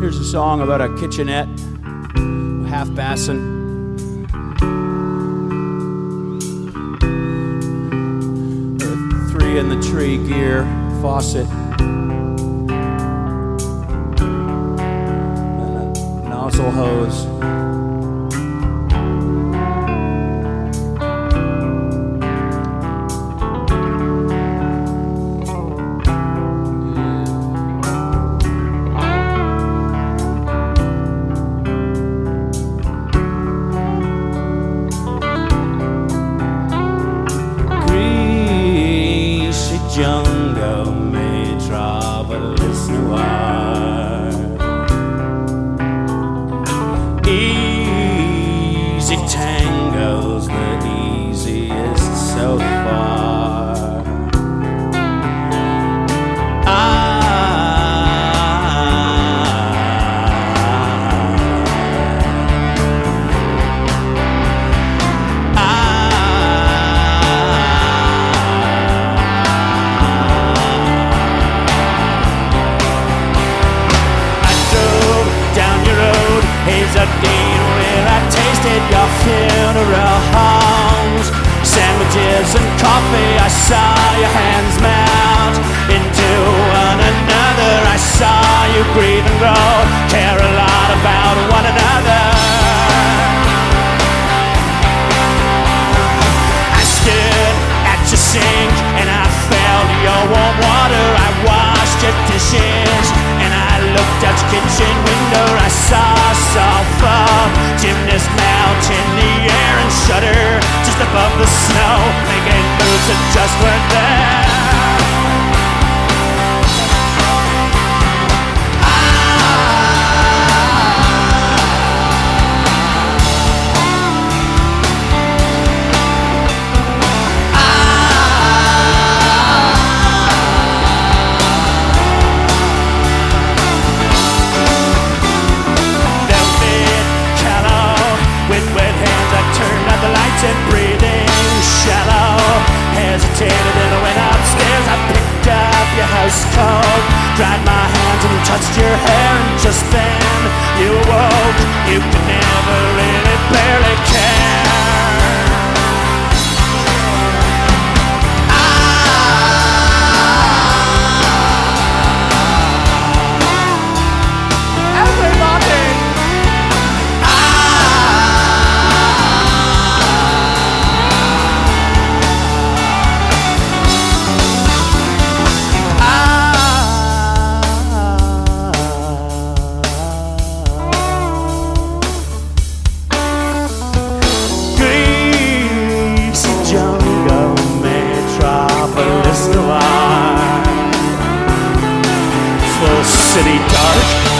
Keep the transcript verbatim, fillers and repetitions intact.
Here's a song about a kitchenette, half bassin. Three in the tree gear, faucet, and a nozzle hose. Jungle may travel this noir. Easy tangles the easiest so far. Dean, where I tasted your funeral homes, sandwiches and coffee. I saw your hands melt into one another. I saw you breathe and grow, care a lot about one another. I stood at your sink and I felt your warm water. I washed your dishes and I looked out your kitchen window. I saw sulfur gymnast melt in the air and shudder just above the snow, making moves that just weren't there. And breathing shallow, hesitated and I went upstairs. I picked up your house coat, dried my hands and touched your hair, and just then you awoke. You could never really barely care. City dark.